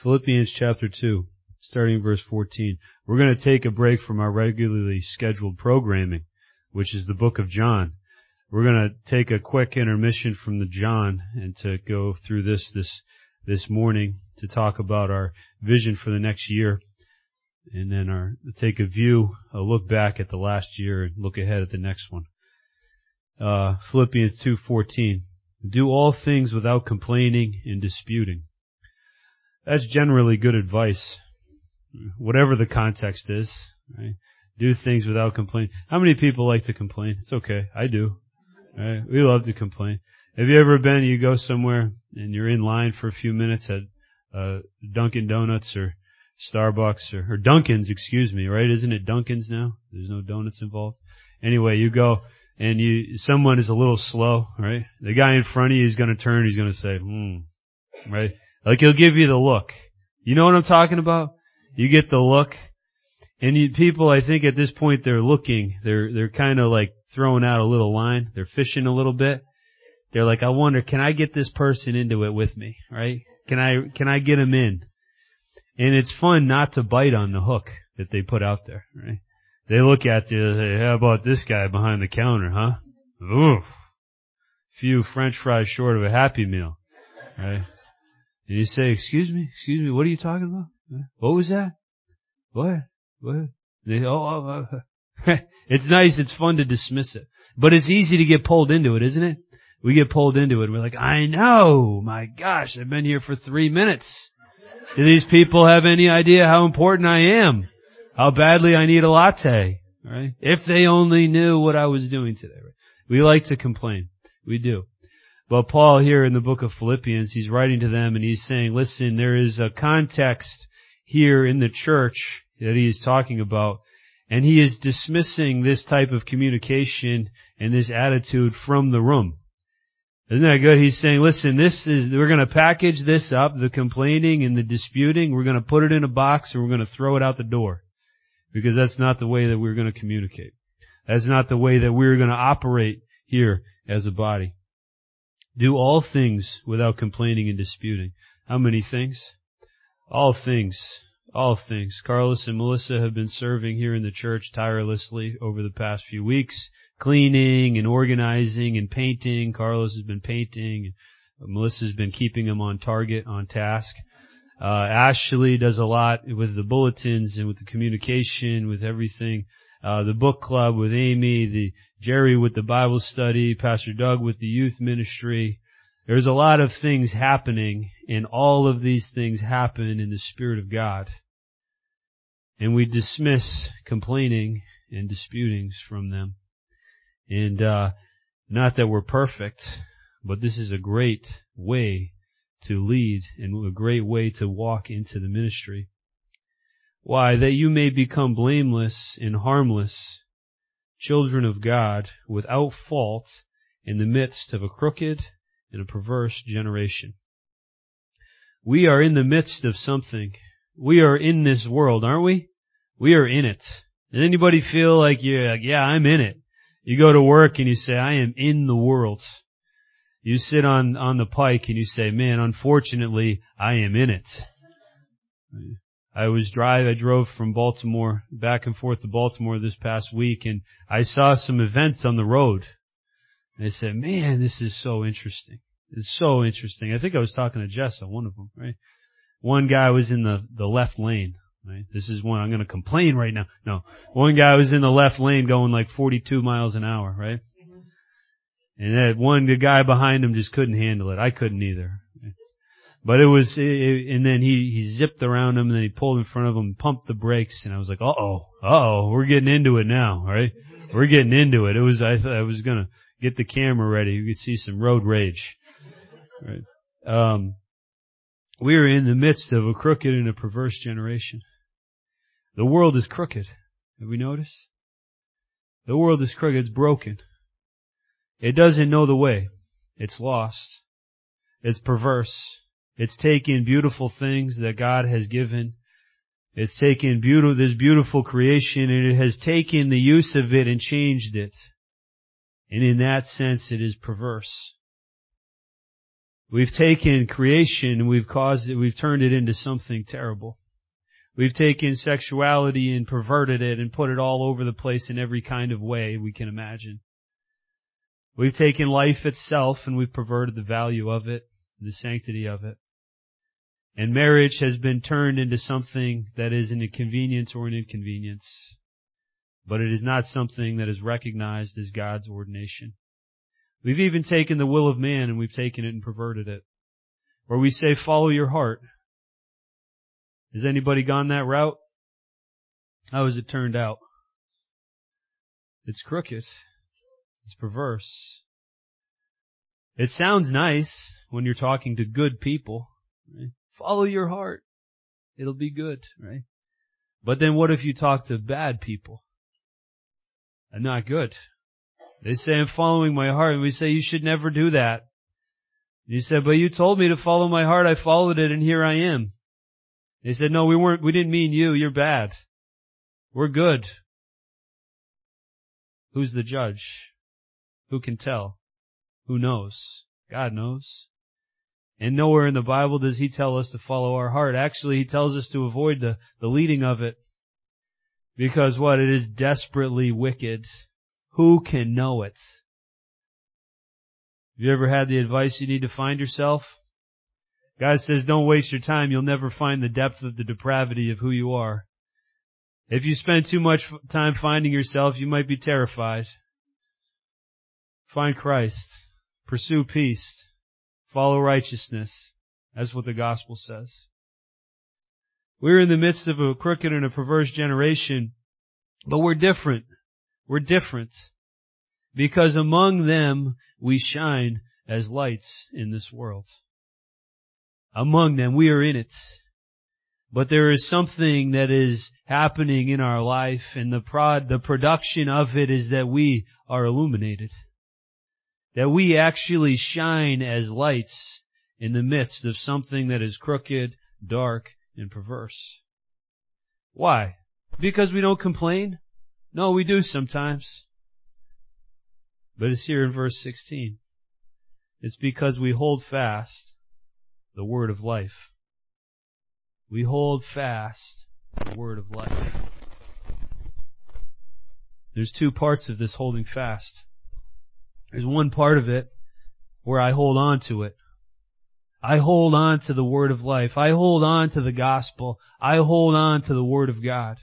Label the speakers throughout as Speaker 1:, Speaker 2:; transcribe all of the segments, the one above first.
Speaker 1: Philippians chapter 2, starting verse 14. We're going to take a break from our regularly scheduled programming, which is the book of John. We're going to take a quick intermission from the John and to go through this morning to talk about our vision for the next year, and then take a look back at the last year and look ahead at the next one. Philippians 2:14. Do all things without complaining and disputing. That's generally good advice, whatever the context is, right? Do things without complaining. How many people like to complain? It's okay. I do. Right? We love to complain. Have you ever you go somewhere and you're in line for a few minutes at Dunkin' Donuts or Starbucks or Dunkin's, right? Isn't it Dunkin's now? There's no donuts involved. Anyway, you go and someone is a little slow, right? The guy in front of you is going to turn, he's going to say, right? Like he'll give you the look. You know what I'm talking about? You get the look. And people, I think at this point they're looking, they're kind of like throwing out a little line. They're fishing a little bit. They're like, I wonder, can I get this person into it with me, right? Can I get him in? And it's fun not to bite on the hook that they put out there, right? They look at you and say, how about this guy behind the counter, huh? Oof. Few French fries short of a Happy Meal, right? And you say, excuse me, what are you talking about? What was that? What? And they say, it's nice, it's fun to dismiss it. But it's easy to get pulled into it, isn't it? We get pulled into it. We're like, I know, my gosh, I've been here for 3 minutes. Do these people have any idea how important I am? How badly I need a latte, right? If they only knew what I was doing today. Right? We like to complain. We do. But Paul here in the book of Philippians, he's writing to them and he's saying, listen, there is a context here in the church that he is talking about, and he is dismissing this type of communication and this attitude from the room. Isn't that good? He's saying, listen, we're going to package this up, the complaining and the disputing, we're going to put it in a box and we're going to throw it out the door. Because that's not the way that we're going to communicate. That's not the way that we're going to operate here as a body. Do all things without complaining and disputing. How many things? All things. All things. Carlos and Melissa have been serving here in the church tirelessly over the past few weeks, cleaning and organizing and painting. Carlos has been painting. Melissa's been keeping them on target, on task. Ashley does a lot with the bulletins and with the communication, with everything. The book club with Amy, Jerry with the Bible study, Pastor Doug with the youth ministry. There's a lot of things happening, and all of these things happen in the Spirit of God. And we dismiss complaining and disputings from them. And not that we're perfect, but this is a great way to lead and a great way to walk into the ministry. Why? That you may become blameless and harmless, children of God, without fault in the midst of a crooked and a perverse generation. We are in the midst of something. We are in this world, aren't we? We are in it. Does anybody feel like you're like, yeah, I'm in it? You go to work and you say, I am in the world. You sit on the pike and you say, man, unfortunately, I am in it. I drove from Baltimore back and forth to Baltimore this past week, and I saw some events on the road. And I said, man, this is so interesting. It's so interesting. I think I was talking to Jess on one of them, right? One guy was in the left lane, right? This is one, I'm going to complain right now. No. One guy was in the left lane going like 42 miles an hour, right? And the guy behind him just couldn't handle it. I couldn't either. But and then he zipped around him, and then he pulled in front of him, pumped the brakes, and I was like, uh-oh, we're getting into it now, right? We're getting into it. I thought I was gonna get the camera ready. You could see some road rage, right? We are in the midst of a crooked and a perverse generation. The world is crooked. Have we noticed? The world is crooked. It's broken. It doesn't know the way. It's lost. It's perverse. It's taken beautiful things that God has given. It's taken this beautiful creation, and it has taken the use of it and changed it. And in that sense, it is perverse. We've taken creation and we've turned it into something terrible. We've taken sexuality and perverted it and put it all over the place in every kind of way we can imagine. We've taken life itself and we've perverted the value of it, the sanctity of it. And marriage has been turned into something that is an inconvenience or an inconvenience. But it is not something that is recognized as God's ordination. We've even taken the will of man and we've taken it and perverted it. Where we say, follow your heart. Has anybody gone that route? How has it turned out? It's crooked. It's perverse. It sounds nice when you're talking to good people. Right? Follow your heart. It'll be good, right? But then what if you talk to bad people? And not good. They say, I'm following my heart. And we say, you should never do that. And you said, but you told me to follow my heart. I followed it and here I am. They said, no, we didn't mean you. You're bad. We're good. Who's the judge? Who can tell? Who knows? God knows. And nowhere in the Bible does He tell us to follow our heart. Actually, He tells us to avoid the leading of it. Because what? It is desperately wicked. Who can know it? Have you ever had the advice you need to find yourself? God says, don't waste your time. You'll never find the depth of the depravity of who you are. If you spend too much time finding yourself, you might be terrified. Find Christ. Pursue peace. Follow righteousness. That's what the gospel says. We're in the midst of a crooked and a perverse generation, but we're different. We're different. Because among them we shine as lights in this world. Among them, we are in it. But there is something that is happening in our life, and the production of it is that we are illuminated. That we actually shine as lights in the midst of something that is crooked, dark, and perverse. Why? Because we don't complain? No, we do sometimes. But it's here in verse 16. It's because we hold fast the word of life. We hold fast the word of life. There's two parts of this holding fast. There's one part of it where I hold on to it. I hold on to the word of life. I hold on to the gospel. I hold on to the word of God.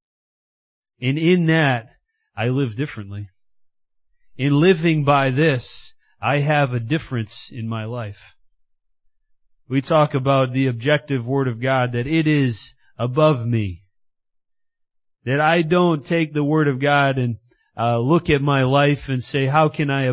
Speaker 1: And in that, I live differently. In living by this, I have a difference in my life. We talk about the objective Word of God, that it is above me. That I don't take the Word of God and look at my life and say, how can I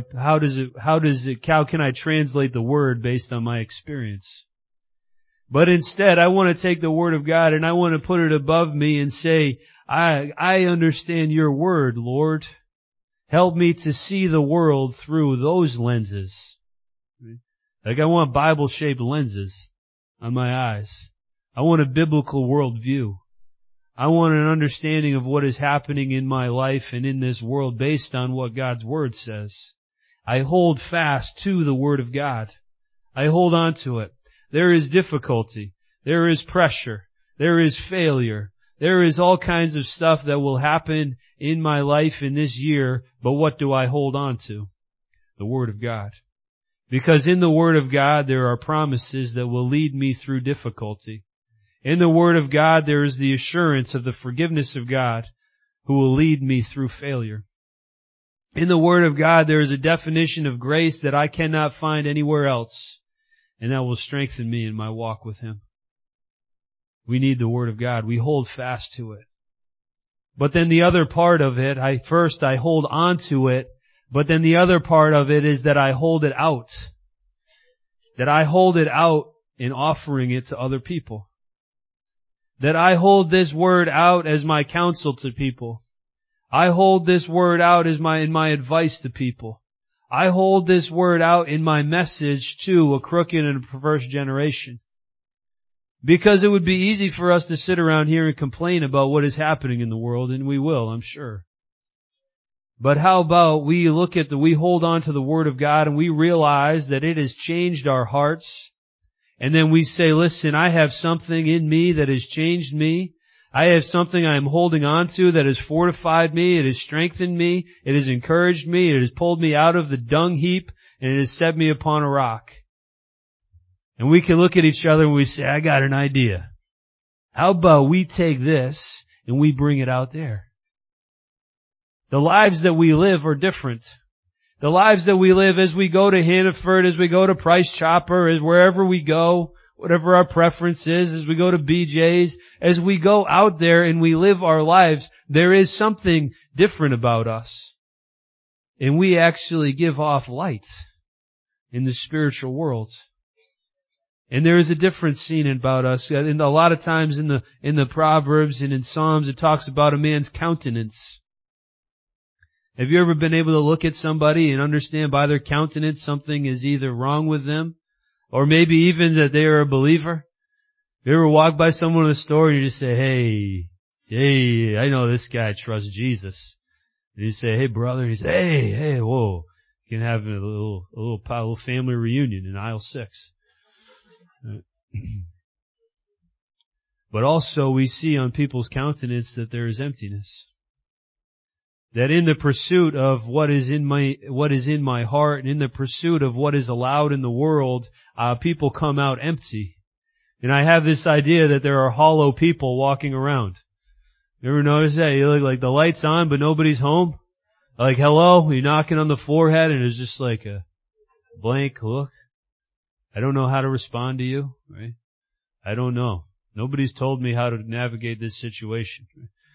Speaker 1: translate the Word based on my experience? But instead, I want to take the Word of God and I want to put it above me and say, I understand your Word, Lord. Help me to see the world through those lenses. Like I want Bible-shaped lenses on my eyes. I want a biblical worldview. I want an understanding of what is happening in my life and in this world based on what God's Word says. I hold fast to the Word of God. I hold on to it. There is difficulty. There is pressure. There is failure. There is all kinds of stuff that will happen in my life in this year, but what do I hold on to? The Word of God. Because in the Word of God there are promises that will lead me through difficulty. In the Word of God there is the assurance of the forgiveness of God who will lead me through failure. In the Word of God there is a definition of grace that I cannot find anywhere else, and that will strengthen me in my walk with Him. We need the Word of God. We hold fast to it. But then the other part of it, I hold on to it, but then the other part of it is that I hold it out. That I hold it out in offering it to other people. That I hold this Word out as my counsel to people. I hold this Word out as in my advice to people. I hold this Word out in my message to a crooked and a perverse generation. Because it would be easy for us to sit around here and complain about what is happening in the world, and we will, I'm sure. But how about we hold on to the Word of God and we realize that it has changed our hearts. And then we say, listen, I have something in me that has changed me. I have something I am holding on to that has fortified me. It has strengthened me. It has encouraged me. It has pulled me out of the dung heap and it has set me upon a rock. And we can look at each other and we say, I got an idea. How about we take this and we bring it out there? The lives that we live are different. The lives that we live as we go to Hannaford, as we go to Price Chopper, as wherever we go, whatever our preference is, as we go to BJ's, as we go out there and we live our lives, there is something different about us. And we actually give off light in the spiritual world. And there is a difference seen about us. And a lot of times in the Proverbs and in Psalms, it talks about a man's countenance. Have you ever been able to look at somebody and understand by their countenance something is either wrong with them, or maybe even that they are a believer? You ever walk by someone in the store and you just say, hey, I know this guy trusts Jesus. And you say, hey brother, and he says, hey, whoa. You can have a little family reunion in aisle 6. But also we see on people's countenance that there is emptiness. That in the pursuit of what is in my heart and in the pursuit of what is allowed in the world, people come out empty. And I have this idea that there are hollow people walking around. You ever notice that? You look like the light's on, but nobody's home. Like, hello, you're knocking on the forehead and it's just like a blank look. I don't know how to respond to you, right? I don't know. Nobody's told me how to navigate this situation.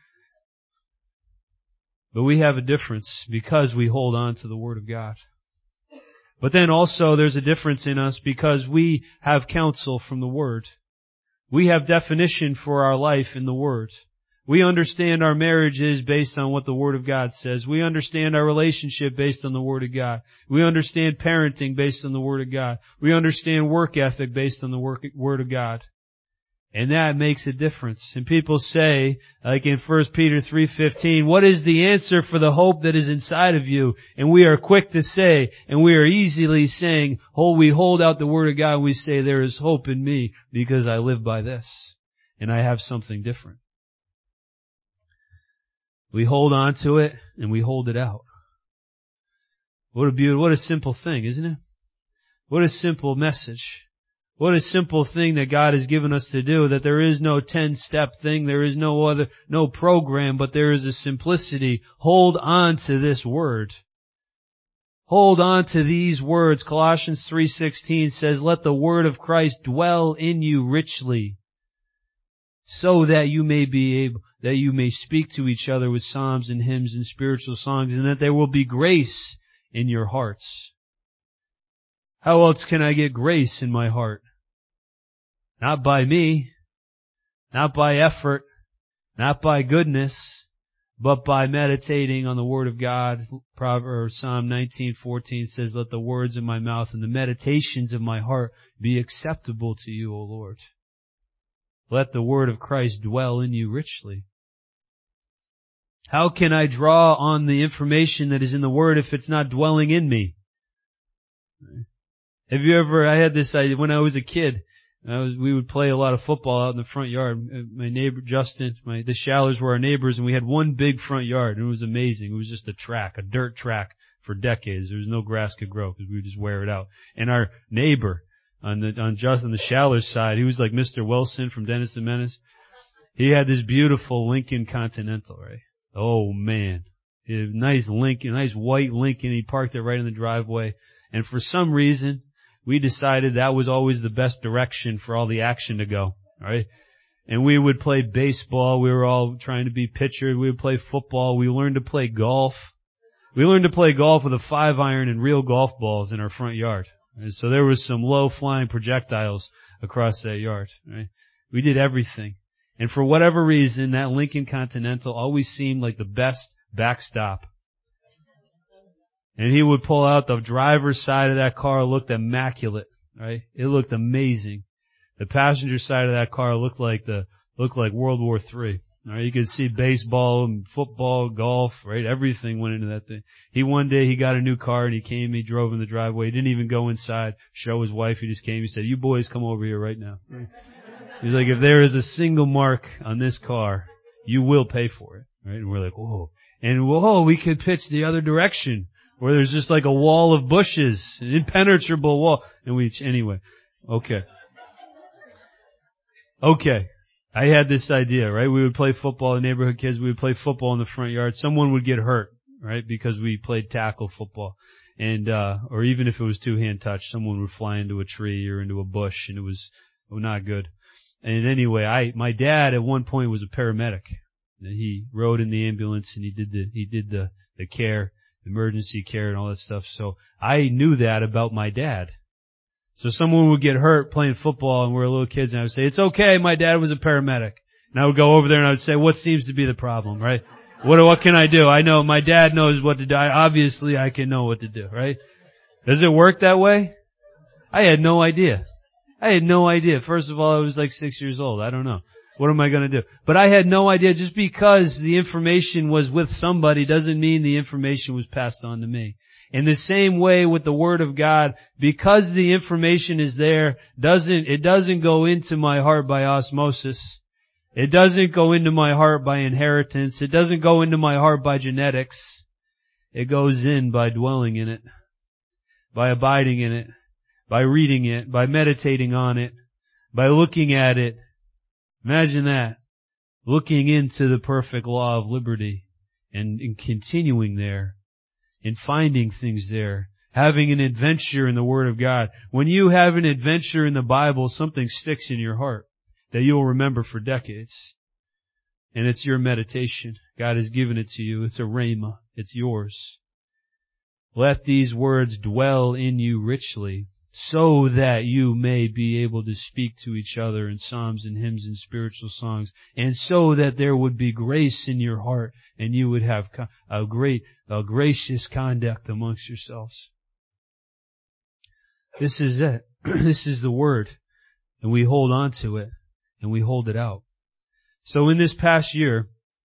Speaker 1: But we have a difference because we hold on to the Word of God. But then also there's a difference in us because we have counsel from the Word. We have definition for our life in the Word. We understand our marriages based on what the Word of God says. We understand our relationship based on the Word of God. We understand parenting based on the Word of God. We understand work ethic based on the Word of God. And that makes a difference. And people say, like in 1 Peter 3:15, what is the answer for the hope that is inside of you? And we are quick to say, and we are easily saying, we hold out the Word of God and we say, there is hope in me because I live by this. And I have something different. We hold on to it and we hold it out. What a simple thing, isn't it? What a simple message. What a simple thing that God has given us to do, that there is no 10-step thing, there is no program, but there is a simplicity. Hold on to this word. Hold on to these words. Colossians 3:16 says, let the word of Christ dwell in you richly, so that you may speak to each other with psalms and hymns and spiritual songs, and that there will be grace in your hearts. How else can I get grace in my heart? Not by me, not by effort, not by goodness, but by meditating on the Word of God. Psalm 19:14 says, let the words of my mouth and the meditations of my heart be acceptable to you, O Lord. Let the Word of Christ dwell in you richly. How can I draw on the information that is in the Word if it's not dwelling in me? I had this idea when I was a kid. We would play a lot of football out in the front yard. My neighbor, Justin, the Shallers were our neighbors, and we had one big front yard, and it was amazing. It was just a dirt track for decades. There was no grass could grow because we would just wear it out. And our neighbor on Justin, the Shallers side, he was like Mr. Wilson from Dennis the Menace. He had this beautiful Lincoln Continental, right? Oh man. A nice Lincoln, nice white Lincoln. He parked it right in the driveway. And for some reason, we decided that was always the best direction for all the action to go, right? And we would play baseball. We were all trying to be pitchers. We would play football. We learned to play golf. We learned to play golf with a 5-iron and real golf balls in our front yard. And so there was some low-flying projectiles across that yard, right? We did everything. And for whatever reason, that Lincoln Continental always seemed like the best backstop. And he would pull out the driver's side of that car, looked immaculate, right? It looked amazing. The passenger side of that car looked like World War III. All right, you could see baseball and football, golf, right? Everything went into that thing. One day he got a new car and he drove in the driveway. He didn't even go inside, show his wife. He just came. He said, "You boys come over here right now." Right? He's like, "If there is a single mark on this car, you will pay for it." Right? And we're like, whoa. And whoa, we could pitch the other direction where there's just like a wall of bushes, an impenetrable wall. And anyway, okay. I had this idea, right? We would play football, the neighborhood kids, we would play football in the front yard. Someone would get hurt, right? Because we played tackle football. And, or even if it was two-hand touch, someone would fly into a tree or into a bush and it was not good. And anyway, my dad at one point was a paramedic. He rode in the ambulance and he did the care, emergency care and all that stuff. So I knew that about my dad. So someone would get hurt playing football and we're little kids and I would say, "It's okay, my dad was a paramedic." And I would go over there and I would say, "What seems to be the problem, right? What can I do? I know my dad knows what to do. Obviously I can know what to do, right?" Does it work that way? I had no idea. First of all, I was like 6 years old. I don't know. What am I going to do? But I had no idea. Just because the information was with somebody doesn't mean the information was passed on to me. In the same way with the Word of God, because the information is there, it doesn't go into my heart by osmosis. It doesn't go into my heart by inheritance. It doesn't go into my heart by genetics. It goes in by dwelling in it, by abiding in it, by reading it, by meditating on it, by looking at it. Imagine that. Looking into the perfect law of liberty and continuing there and finding things there. Having an adventure in the Word of God. When you have an adventure in the Bible, something sticks in your heart that you'll remember for decades. And it's your meditation. God has given it to you. It's a rhema. It's yours. Let these words dwell in you richly, so that you may be able to speak to each other in psalms and hymns and spiritual songs, and so that there would be grace in your heart, and you would have a gracious conduct amongst yourselves. This is it. This is the Word, and we hold on to it, and we hold it out. So in this past year,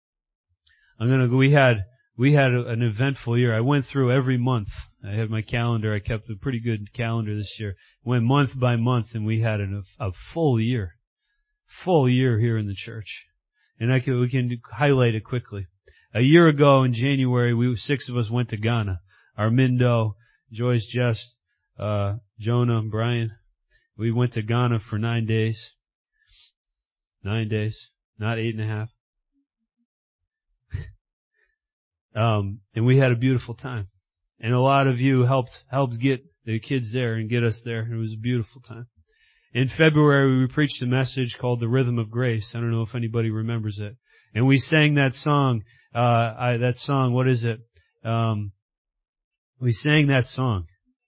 Speaker 1: we had an eventful year. I went through every month. I had my calendar. I kept a pretty good calendar this year. Went month by month, and we had a full year here in the church. And we can highlight it quickly. A year ago in January, 6 of us went to Ghana. Armindo, Joyce, Jess, Jonah, Brian. We went to Ghana for 9 days. 9 days, not 8.5. And we had a beautiful time. And a lot of you helped get the kids there and get us there. It was a beautiful time. In February, we preached a message called The Rhythm of Grace. I don't know if anybody remembers it. And we sang that song, what is it? We sang that song.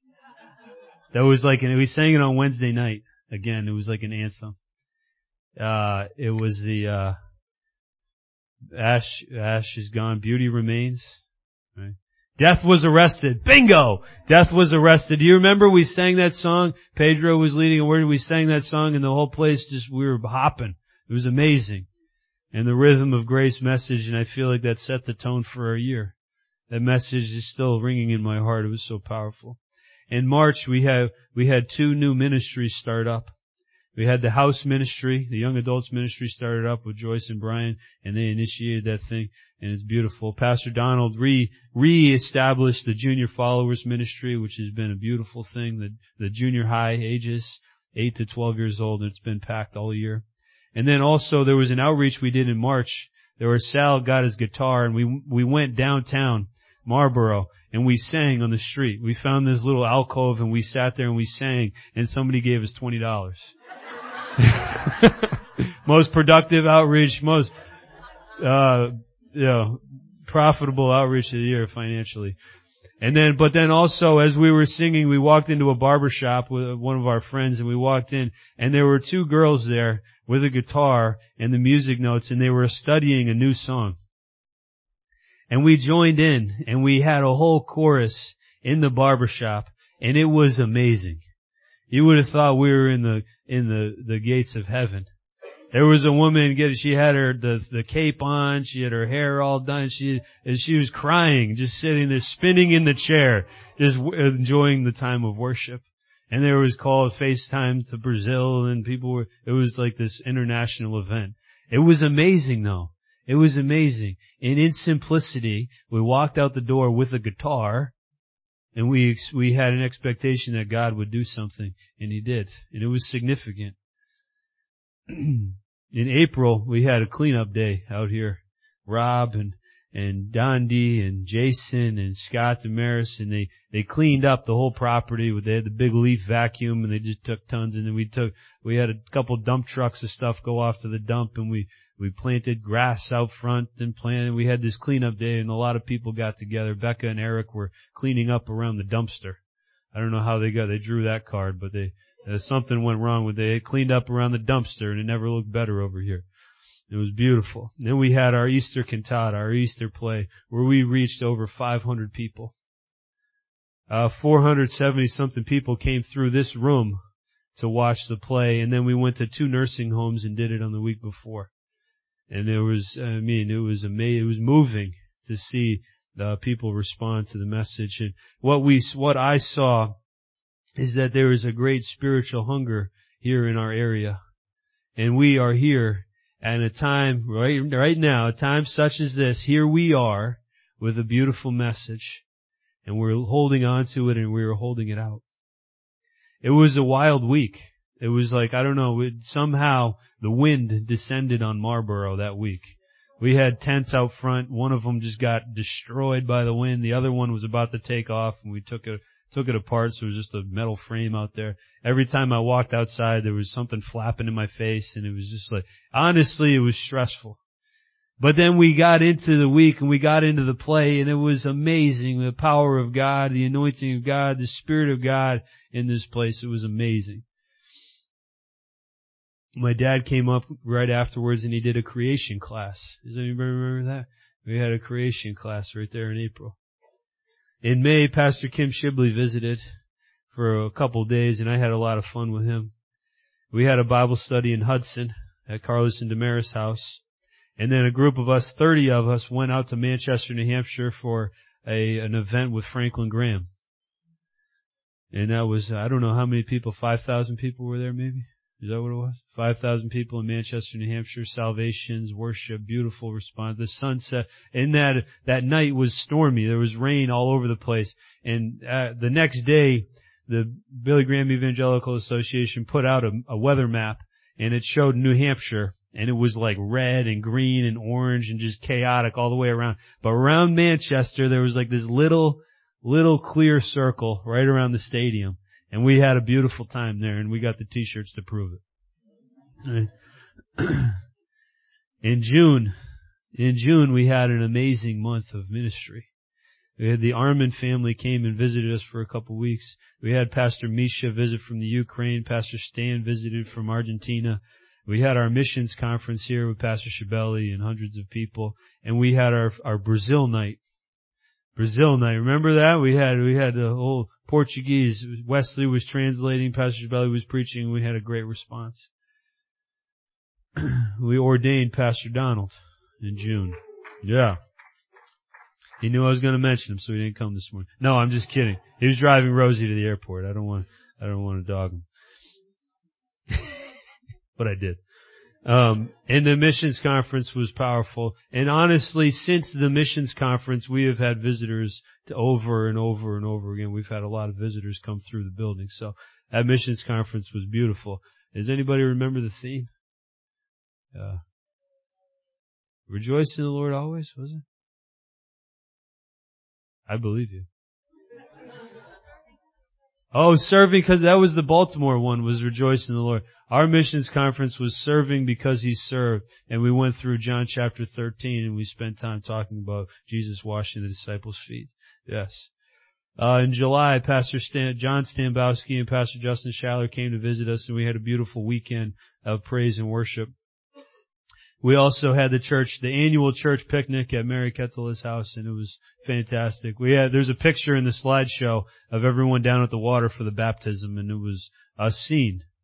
Speaker 1: We sang it on Wednesday night. Again, it was like an anthem. It was the, Ash is gone, beauty remains. Right? Death was arrested. Bingo! Death was arrested. Do you remember we sang that song? Pedro was leading a word. We sang that song and the whole place we were hopping. It was amazing. And the Rhythm of Grace message, and I feel like that set the tone for our year. That message is still ringing in my heart. It was so powerful. In March, we had 2 new ministries start up. We had the house ministry, the young adults ministry started up with Joyce and Brian, and they initiated that thing, and it's beautiful. Pastor Donald re-established the junior followers ministry, which has been a beautiful thing. The junior high ages, 8 to 12 years old, and it's been packed all year. And then also there was an outreach we did in March. Sal got his guitar, and we went downtown Marlboro, and we sang on the street. We found this little alcove, and we sat there and we sang, and somebody gave us $20. Most productive outreach, most profitable outreach of the year financially. But then also as we were singing, we walked into a barber shop with one of our friends, and we walked in, and there were 2 girls there with a guitar and the music notes, and they were studying a new song. And we joined in, and we had a whole chorus in the barber shop, and it was amazing. You would have thought we were in the gates of heaven. There was a woman, she had the cape on, she had her hair all done, she was crying, just sitting there, spinning in the chair, just enjoying the time of worship. And there was called FaceTime to Brazil, and it was like this international event. It was amazing though. It was amazing. And in simplicity, we walked out the door with a guitar, and we had an expectation that God would do something, and He did. And it was significant. In April, we had a cleanup day out here. Rob and Dondi and Jason and Scott Damaris, and they cleaned up the whole property. They had the big leaf vacuum, and they just took tons. And then we had a couple dump trucks of stuff go off to the dump, and we planted grass out front and planted. We had this cleanup day, and a lot of people got together. Becca and Eric were cleaning up around the dumpster. I don't know how they drew that card, but something went wrong they cleaned up around the dumpster, and it never looked better over here. It was beautiful. Then we had our Easter cantata, our Easter play, where we reached over 500 people. 470 something people came through this room to watch the play, and then we went to 2 nursing homes and did it on the week before. And it was amazing. It was moving to see the people respond to the message. And what I saw is that there is a great spiritual hunger here in our area. And we are here at a time, right now, a time such as this. Here we are with a beautiful message. And we're holding on to it, and we're holding it out. It was a wild week. It was like, I don't know, somehow the wind descended on Marlboro that week. We had tents out front. One of them just got destroyed by the wind. The other one was about to take off, and we took it apart, so it was just a metal frame out there. Every time I walked outside, there was something flapping in my face, and it was just like, honestly, it was stressful. But then we got into the week, and we got into the play, and it was amazing. The power of God, the anointing of God, the Spirit of God in this place. It was amazing. My dad came up right afterwards, and he did a creation class. Does anybody remember that? We had a creation class right there in April. In May, Pastor Kim Shibley visited for a couple of days, and I had a lot of fun with him. We had a Bible study in Hudson at Carlos and Damaris' house. And then a group of us, 30 of us, went out to Manchester, New Hampshire for an event with Franklin Graham. And that was, I don't know how many people, 5,000 people were there maybe? Is that what it was? 5,000 people in Manchester, New Hampshire, salvations, worship, beautiful response. The sunset, and that night was stormy. There was rain all over the place. And the next day, the Billy Graham Evangelical Association put out a weather map, and it showed New Hampshire, and it was like red and green and orange and just chaotic all the way around. But around Manchester, there was like this little clear circle right around the stadium. And we had a beautiful time there, and we got the t-shirts to prove it. In June, we had an amazing month of ministry. We had the Armin family came and visited us for a couple of weeks. We had Pastor Misha visit from the Ukraine. Pastor Stan visited from Argentina. We had our missions conference here with Pastor Shibeli and hundreds of people. And we had our Brazil night. Brazil night. Remember that? We had the whole Portuguese. Wesley was translating. Pastor Shibeli was preaching. We had a great response. We ordained Pastor Donald in June. Yeah. He knew I was going to mention him, so he didn't come this morning. No, I'm just kidding. He was driving Rosie to the airport. I don't want to dog him. But I did. And the missions conference was powerful. And honestly, since the missions conference, we have had visitors to over and over and over again. We've had a lot of visitors come through the building. So that missions conference was beautiful. Does anybody remember the theme? Rejoice in the Lord always, was it? I believe you. Oh, serving, because that was the Baltimore one, was rejoice in the Lord. Our missions conference was serving because He served. And we went through John chapter 13, and we spent time talking about Jesus washing the disciples' feet. Yes. In July, Pastor John Stambowski and Pastor Justin Schaller came to visit us, and we had a beautiful weekend of praise and worship. We also had the annual church picnic at Mary Kettle's house, and it was fantastic. There's a picture in the slideshow of everyone down at the water for the baptism, and it was a scene.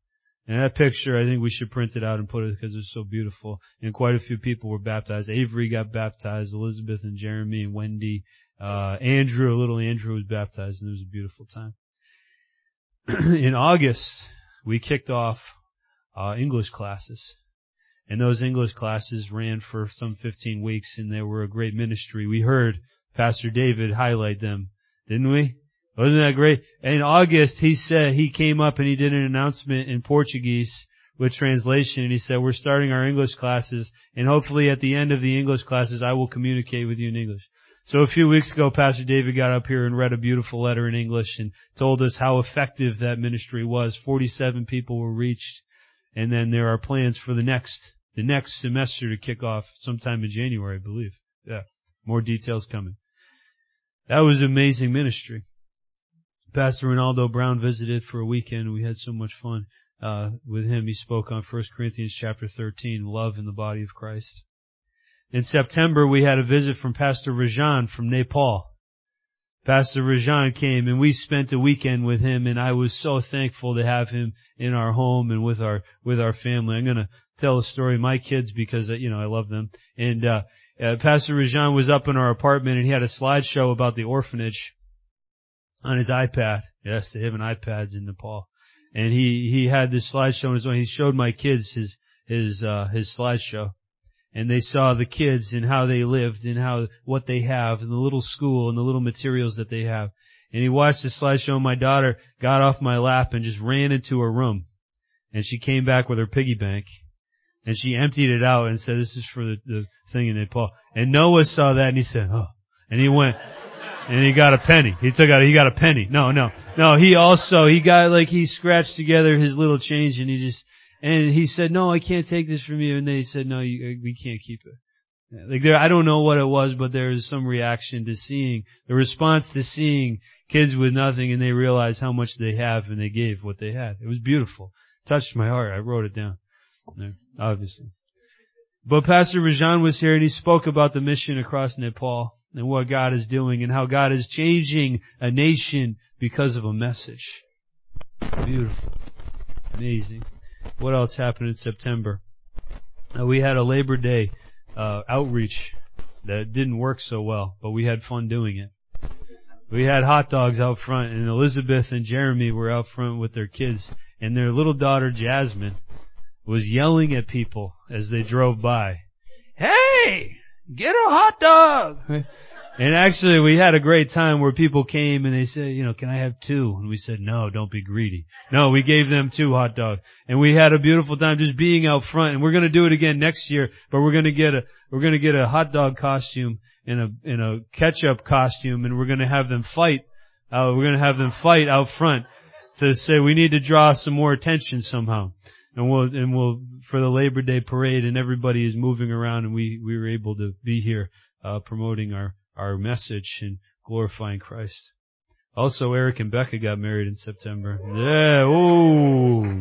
Speaker 1: And that picture, I think we should print it out and put it because it's so beautiful. And quite a few people were baptized. Avery got baptized, Elizabeth and Jeremy and Wendy. Little Andrew was baptized, and it was a beautiful time. In August, we kicked off English classes. And those English classes ran for some 15 weeks, and they were a great ministry. We heard Pastor David highlight them, didn't we? Wasn't that great? In August, he said, he came up and he did an announcement in Portuguese with translation, and he said, we're starting our English classes, and hopefully at the end of the English classes, I will communicate with you in English. So a few weeks ago, Pastor David got up here and read a beautiful letter in English and told us how effective that ministry was. 47 people were reached, and then there are plans for the next semester to kick off sometime in January, I believe. Yeah, more details coming. That was amazing ministry. Pastor Ronaldo Brown visited for a weekend. We had so much fun with him. He spoke on 1 Corinthians chapter 13, love in the body of Christ. In September, we had a visit from Pastor Rajan from Nepal. Pastor Rajan came, and we spent a weekend with him, and I was so thankful to have him in our home and with our family. I'm going to tell a story of my kids because, I love them. And Pastor Rajan was up in our apartment, and he had a slideshow about the orphanage on his iPad. Yes, they have an iPads in Nepal. And he had this slideshow on his own. He showed my kids his slideshow. And they saw the kids and how they lived and what they have and the little school and the little materials that they have. And he watched the slideshow, and my daughter got off my lap and just ran into her room. And she came back with her piggy bank. And she emptied it out and said, this is for the thing in Nepal. And Noah saw that and he said, oh. And he went, and he got a penny. He got a penny. No. He scratched together his little change, and he said, no, I can't take this from you. And they said, no, we can't keep it. I don't know what it was, but there was some reaction to the response to seeing kids with nothing, and they realized how much they have, and they gave what they had. It was beautiful. Touched my heart. I wrote it down there, obviously. But Pastor Rajan was here, and he spoke about the mission across Nepal and what God is doing and how God is changing a nation because of a message. Beautiful. Amazing. What else happened in September? We had a Labor Day outreach that didn't work so well, but we had fun doing it. We had hot dogs out front, and Elizabeth and Jeremy were out front with their kids, and their little daughter Jasmine was yelling at people as they drove by. Hey, get a hot dog! And actually, we had a great time where people came and they said, can I have 2? And we said, no, don't be greedy. No, we gave them 2 hot dogs. And we had a beautiful time just being out front. And we're going to do it again next year, but we're going to get a hot dog costume and a ketchup costume, and we're going to have them fight. We're going to have them fight out front to say we need to draw some more attention somehow. And we'll for the Labor Day parade, and everybody is moving around, and we were able to be here promoting our message and glorifying Christ. Also, Eric and Becca got married in September. Yeah, ooh.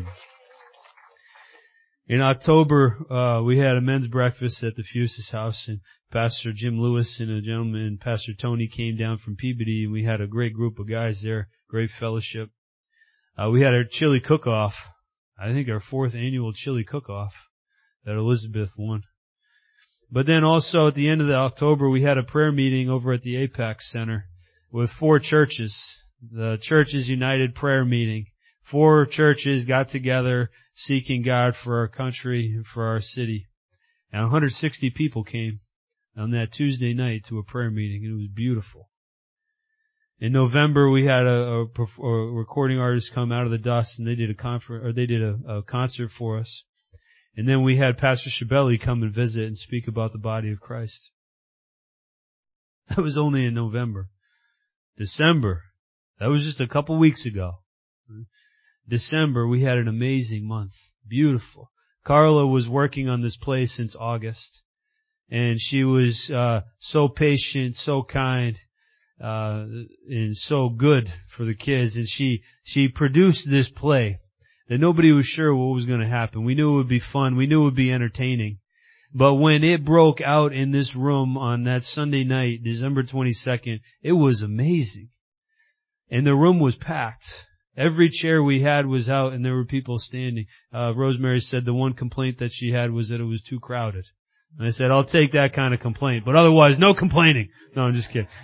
Speaker 1: In October, we had a men's breakfast at the Fuses house, and Pastor Jim Lewis and a gentleman, Pastor Tony, came down from Peabody, and we had a great group of guys there, great fellowship. We had our chili cook-off, I think our 4th annual chili cook-off that Elizabeth won. But then also at the end of October, we had a prayer meeting over at the Apex Center with 4 churches. The Churches United Prayer Meeting. 4 churches got together seeking God for our country and for our city. And 160 people came on that Tuesday night to a prayer meeting, and it was beautiful. In November, we had a recording artist come out of the dust, and they did a concert for us. And then we had Pastor Shabeli come and visit and speak about the body of Christ. That was only in November. December, that was just a couple weeks ago. December, we had an amazing month. Beautiful. Carla was working on this play since August. And she was so patient, so kind, and so good for the kids. And she produced this play that nobody was sure what was going to happen. We knew it would be fun. We knew it would be entertaining. But when it broke out in this room on that Sunday night, December 22nd, it was amazing. And the room was packed. Every chair we had was out and there were people standing. Rosemary said the one complaint that she had was that it was too crowded. And I said, I'll take that kind of complaint, but otherwise, no complaining. No, I'm just kidding.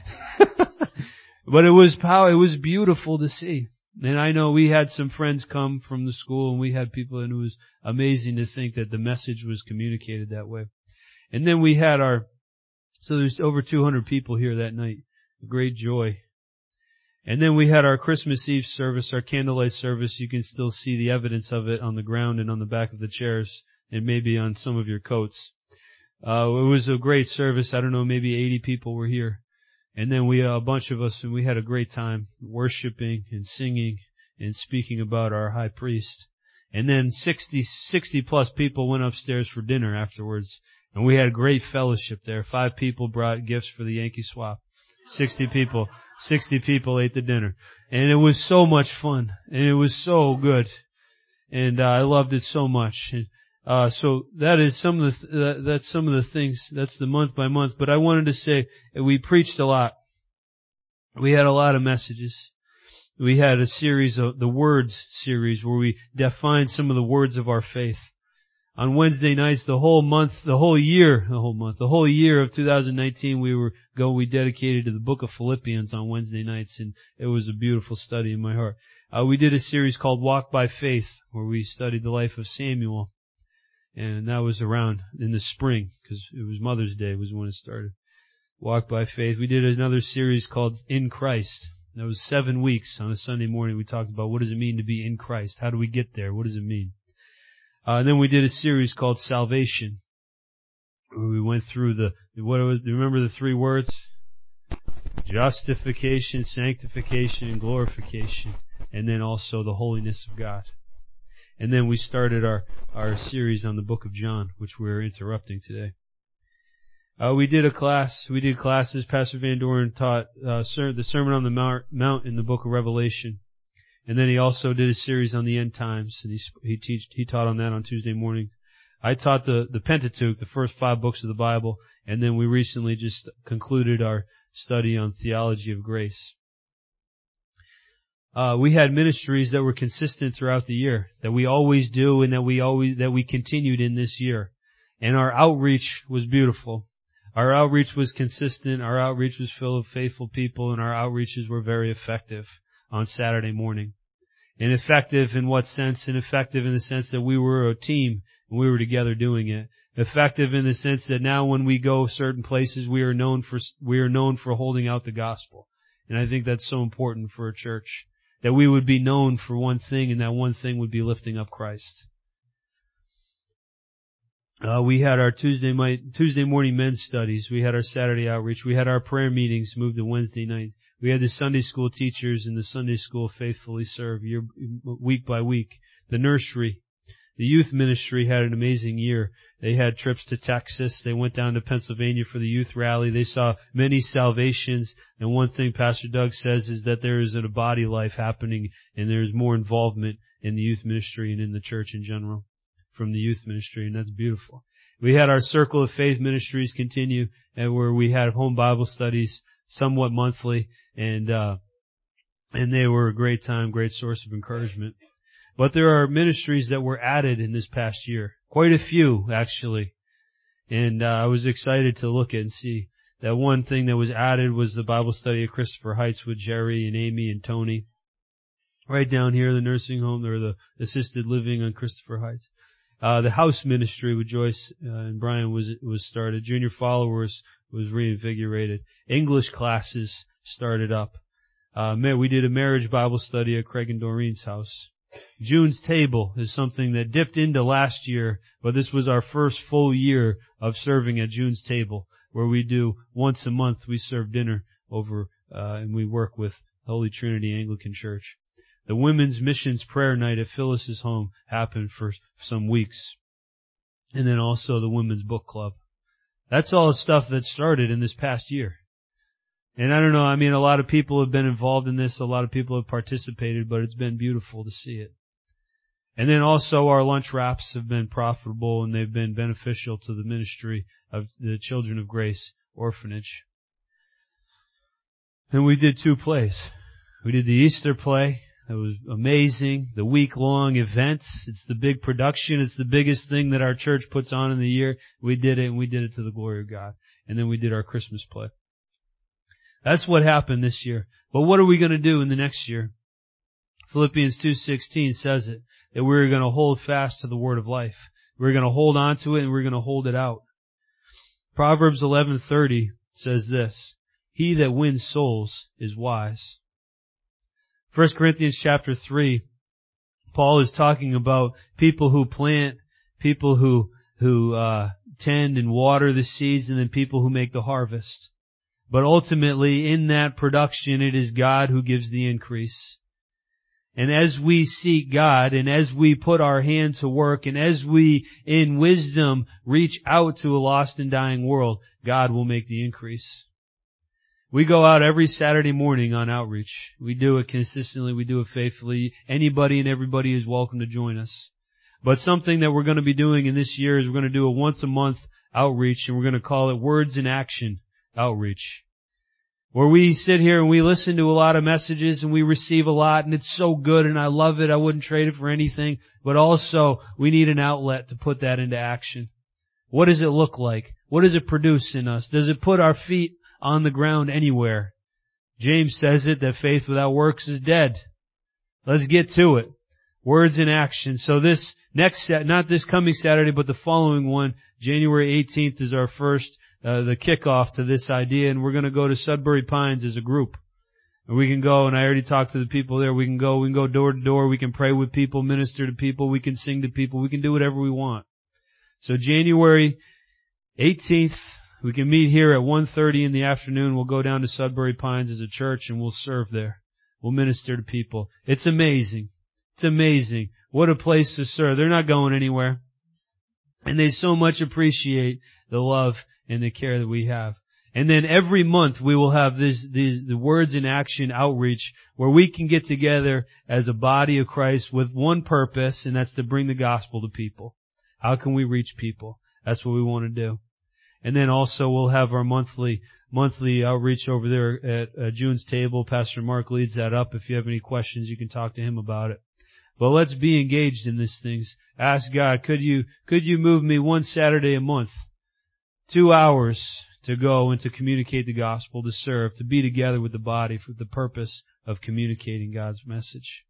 Speaker 1: But it was beautiful to see. And I know we had some friends come from the school and we had people, and it was amazing to think that the message was communicated that way. And then we had so there's over 200 people here that night. Great joy. And then we had our Christmas Eve service, our candlelight service. You can still see the evidence of it on the ground and on the back of the chairs and maybe on some of your coats. It was a great service. I don't know, maybe 80 people were here. And then a bunch of us, and we had a great time worshiping and singing and speaking about our high priest. And then 60 plus people went upstairs for dinner afterwards. And we had great fellowship there. 5 people brought gifts for the Yankee swap. 60 people ate the dinner. And it was so much fun. And it was so good. And I loved it so much. And so that is that's some of the things. That's the month by month. But I wanted to say we preached a lot. We had a lot of messages. We had a series of the Words series where we defined some of the words of our faith. On Wednesday nights, the whole year of 2019, we dedicated to the book of Philippians on Wednesday nights, and it was a beautiful study in my heart. We did a series called Walk by Faith, where we studied the life of Samuel. And that was around in the spring, because it was Mother's Day was when it started. Walk by Faith. We did another series called In Christ. That was 7 weeks. On a Sunday morning, we talked about what does it mean to be in Christ? How do we get there? What does it mean? And then we did a series called Salvation, where we went through do you remember the 3 words? Justification, sanctification, and glorification. And then also the holiness of God. And then we started our series on the book of John, which we're interrupting today. We did classes. Pastor Van Doren taught the Sermon on the Mount in the book of Revelation. And then he also did a series on the end times, and he taught on that on Tuesday morning. I taught the Pentateuch, the first 5 books of the Bible, and then we recently just concluded our study on theology of grace. We had ministries that were consistent throughout the year, that we always do and that we continued in this year. And our outreach was beautiful. Our outreach was consistent, our outreach was full of faithful people, and our outreaches were very effective on Saturday morning. And effective in what sense? And effective in the sense that we were a team and we were together doing it. Effective in the sense that now when we go certain places, we are known for holding out the gospel. And I think that's so important for a church, that we would be known for one thing, and that one thing would be lifting up Christ. We had our Tuesday morning men's studies. We had our Saturday outreach. We had our prayer meetings moved to Wednesday night. We had the Sunday school teachers in the Sunday school faithfully serve week by week. The nursery, the youth ministry had an amazing year. They had trips to Texas. They went down to Pennsylvania for the youth rally. They saw many salvations. And one thing Pastor Doug says is that there is a body life happening, and there's more involvement in the youth ministry and in the church in general from the youth ministry, and that's beautiful. We had our Circle of Faith ministries continue, and where we had home Bible studies somewhat monthly, and they were a great time, great source of encouragement. But there are ministries that were added in this past year. Quite a few, actually. And I was excited to look at and see that one thing that was added was the Bible study at Christopher Heights with Jerry and Amy and Tony. Right down here, the nursing home, or the assisted living on Christopher Heights. The house ministry with Joyce and Brian was started. Junior followers was reinvigorated. English classes started up. We did a marriage Bible study at Craig and Doreen's house. June's Table is something that dipped into last year, but this was our first full year of serving at June's Table, where we do once a month we serve dinner over and we work with Holy Trinity Anglican Church. The women's missions prayer night at Phyllis's home happened for some weeks. And then also the women's book club. That's all the stuff that started in this past year. And I don't know, a lot of people have been involved in this, a lot of people have participated, but it's been beautiful to see it. And then also our lunch wraps have been profitable, and they've been beneficial to the ministry of the Children of Grace Orphanage. And we did 2 plays. We did the Easter play. It was amazing. The week-long events. It's the big production. It's the biggest thing that our church puts on in the year. We did it, and we did it to the glory of God. And then we did our Christmas play. That's what happened this year. But what are we going to do in the next year? Philippians 2:16 says it, that we're going to hold fast to the word of life. We're going to hold on to it, and we're going to hold it out. Proverbs 11:30 says this, he that wins souls is wise. 1 Corinthians chapter 3, Paul is talking about people who plant, people who tend and water the seeds, and then people who make the harvest. But ultimately, in that production, it is God who gives the increase. And as we seek God, and as we put our hand to work, and as we, in wisdom, reach out to a lost and dying world, God will make the increase. We go out every Saturday morning on outreach. We do it consistently. We do it faithfully. Anybody and everybody is welcome to join us. But something that we're going to be doing in this year is we're going to do a once-a-month outreach, and we're going to call it Words in Action Outreach, where we sit here and we listen to a lot of messages and we receive a lot, and it's so good and I love it. I wouldn't trade it for anything. But also, we need an outlet to put that into action. What does it look like? What does it produce in us? Does it put our feet on the ground anywhere? James says it, that faith without works is dead. Let's get to it. Words in action. So this not this coming Saturday, but the following one, January 18th, is our first, the kickoff to this idea, and we're going to go to Sudbury Pines as a group. And we can go, and I already talked to the people there, we can go door to door, we can pray with people, minister to people, we can sing to people, we can do whatever we want. So January 18th, we can meet here at 1:30 in the afternoon. We'll go down to Sudbury Pines as a church and we'll serve there. We'll minister to people. It's amazing. It's amazing. What a place to serve. They're not going anywhere. And they so much appreciate the love and the care that we have. And then every month we will have the Words in Action outreach, where we can get together as a body of Christ with one purpose, and that's to bring the gospel to people. How can we reach people? That's what we want to do. And then also we'll have our monthly outreach over there at June's table. Pastor Mark leads that up. If you have any questions, you can talk to him about it. But let's be engaged in these things. Ask God, could you move me one Saturday a month, 2 hours to go and to communicate the gospel, to serve, to be together with the body for the purpose of communicating God's message.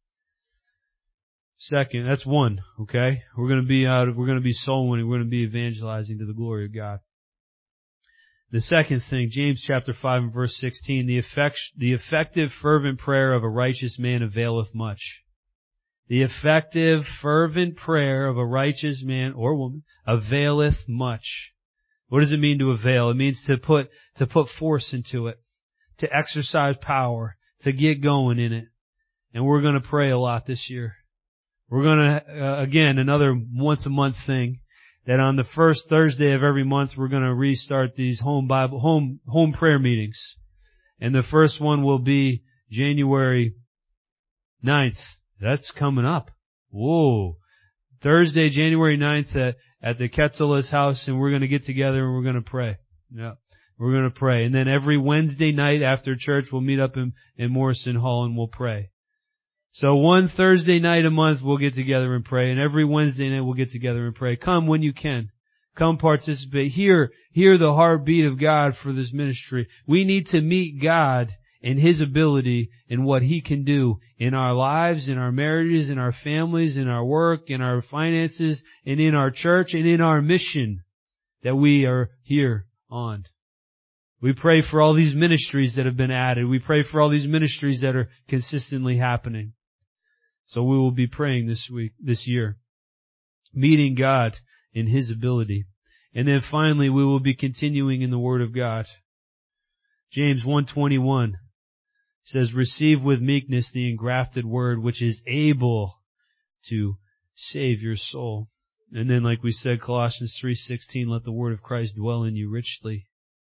Speaker 1: Second, that's one, okay? We're going to be soul winning, we're going to be evangelizing to the glory of God. The second thing, James chapter 5 and verse 16, the effective fervent prayer of a righteous man availeth much. The effective fervent prayer of a righteous man or woman availeth much. What does it mean to avail? It means to put force into it, to exercise power, to get going in it. And we're going to pray a lot this year. We're going to, again, another once a month thing, that on the first Thursday of every month, we're going to restart these home prayer meetings. And the first one will be January 9th. That's coming up. Whoa. Thursday, January 9th at the Ketzelas house, and we're going to get together and we're going to pray. Yeah. We're going to pray. And then every Wednesday night after church, we'll meet up in Morrison Hall and we'll pray. So one Thursday night a month we'll get together and pray, and every Wednesday night we'll get together and pray. Come when you can. Come participate. Hear the heartbeat of God for this ministry. We need to meet God in His ability and what He can do in our lives, in our marriages, in our families, in our work, in our finances, and in our church, and in our mission that we are here on. We pray for all these ministries that have been added. We pray for all these ministries that are consistently happening. So we will be praying this year, meeting God in His ability. And then finally, we will be continuing in the Word of God. James 1:21 says, receive with meekness the engrafted Word, which is able to save your soul. And then, like we said, Colossians 3:16, let the Word of Christ dwell in you richly.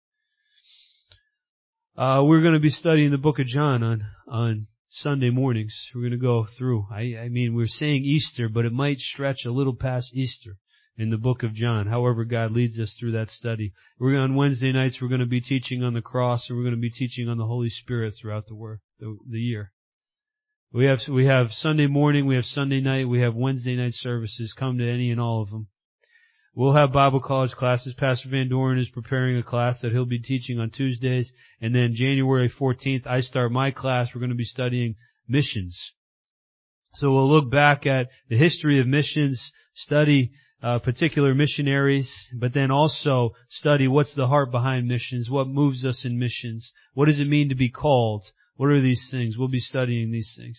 Speaker 1: We're going to be studying the book of John on Sunday mornings. We're going to go through. I mean, we're saying Easter, but it might stretch a little past Easter in the book of John. However, God leads us through that study. On Wednesday nights, we're going to be teaching on the cross, and we're going to be teaching on the Holy Spirit throughout the year. We have Sunday morning, we have Sunday night, we have Wednesday night services. Come to any and all of them. We'll have Bible college classes. Pastor Van Doren is preparing a class that he'll be teaching on Tuesdays. And then January 14th, I start my class. We're going to be studying missions. So we'll look back at the history of missions, study particular missionaries, but then also study what's the heart behind missions, what moves us in missions, what does it mean to be called, what are these things. We'll be studying these things.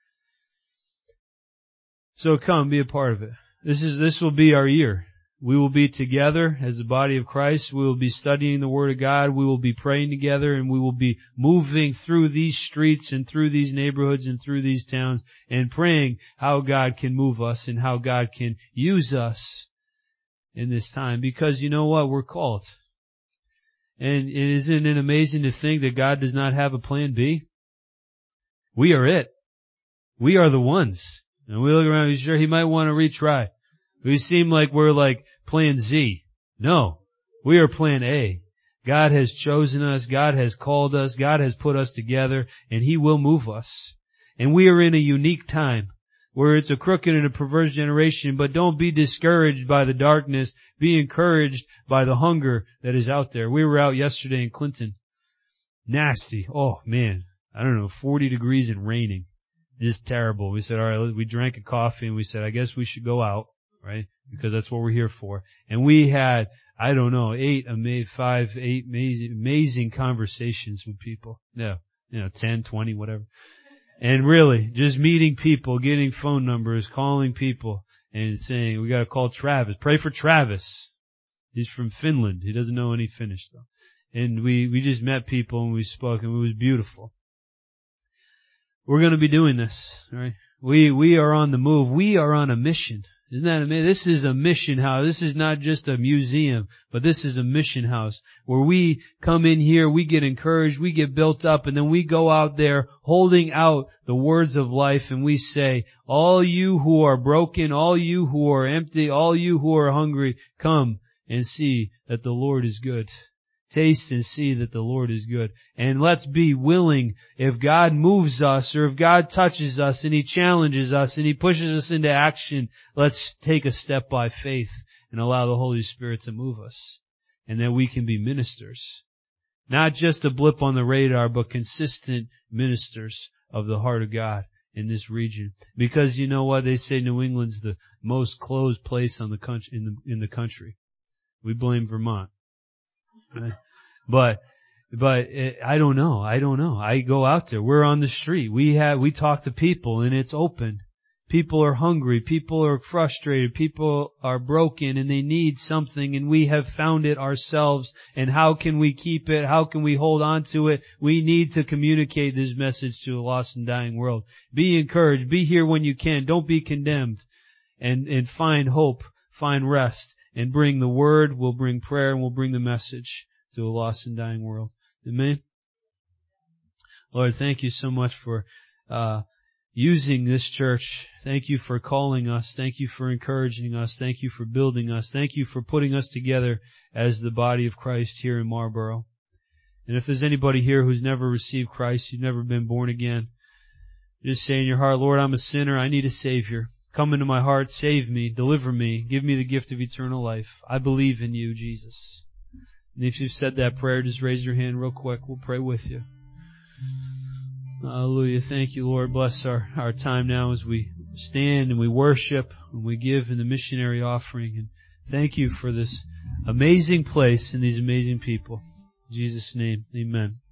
Speaker 1: So come, be a part of it. This will be our year. We will be together as the body of Christ. We will be studying the Word of God. We will be praying together, and we will be moving through these streets and through these neighborhoods and through these towns and praying how God can move us and how God can use us in this time. Because you know what? We're called. And isn't it amazing to think that God does not have a plan B? We are it. We are the ones. And we look around, sure, He might want to retry. We seem like we're like plan Z. No, we are plan A. God has chosen us. God has called us. God has put us together, and He will move us. And we are in a unique time where it's a crooked and a perverse generation, but don't be discouraged by the darkness. Be encouraged by the hunger that is out there. We were out yesterday in Clinton. Nasty. Oh, man. I don't know, 40 degrees and raining. Just terrible. We said, all right, we drank a coffee, and we said, I guess we should go out. Right? Because that's what we're here for. And we had, I don't know, 8 amazing conversations with people. No, 10, 20, whatever. And really, just meeting people, getting phone numbers, calling people, and saying, we gotta call Travis. Pray for Travis. He's from Finland. He doesn't know any Finnish though. And we just met people and we spoke, and it was beautiful. We're gonna be doing this, right? We are on the move. We are on a mission. Isn't that amazing? This is a mission house. This is not just a museum, but this is a mission house where we come in here, we get encouraged, we get built up, and then we go out there holding out the words of life, and we say, all you who are broken, all you who are empty, all you who are hungry, come and see that the Lord is good. Taste and see that the Lord is good. And let's be willing, if God moves us or if God touches us and He challenges us and He pushes us into action, let's take a step by faith and allow the Holy Spirit to move us. And that we can be ministers. Not just a blip on the radar, but consistent ministers of the heart of God in this region. Because you know what? They say New England's the most closed place on the country, in the country. We blame Vermont. But I don't know. I go out there. We're on the street. We talk to people, and it's open. People are hungry. People are frustrated. People are broken, and they need something, and we have found it ourselves. And how can we keep it? How can we hold on to it? We need to communicate this message to a lost and dying world. Be encouraged. Be here when you can. Don't be condemned. And find hope. Find rest. And bring the Word, we'll bring prayer, and we'll bring the message to a lost and dying world. Amen? Lord, thank you so much for using this church. Thank you for calling us. Thank you for encouraging us. Thank you for building us. Thank you for putting us together as the body of Christ here in Marlboro. And if there's anybody here who's never received Christ, you've never been born again, just say in your heart, Lord, I'm a sinner. I need a Savior. Come into my heart, save me, deliver me, give me the gift of eternal life. I believe in you, Jesus. And if you've said that prayer, just raise your hand real quick. We'll pray with you. Hallelujah. Thank you, Lord. Bless our time now as we stand and we worship and we give in the missionary offering. And thank you for this amazing place and these amazing people. In Jesus' name, amen.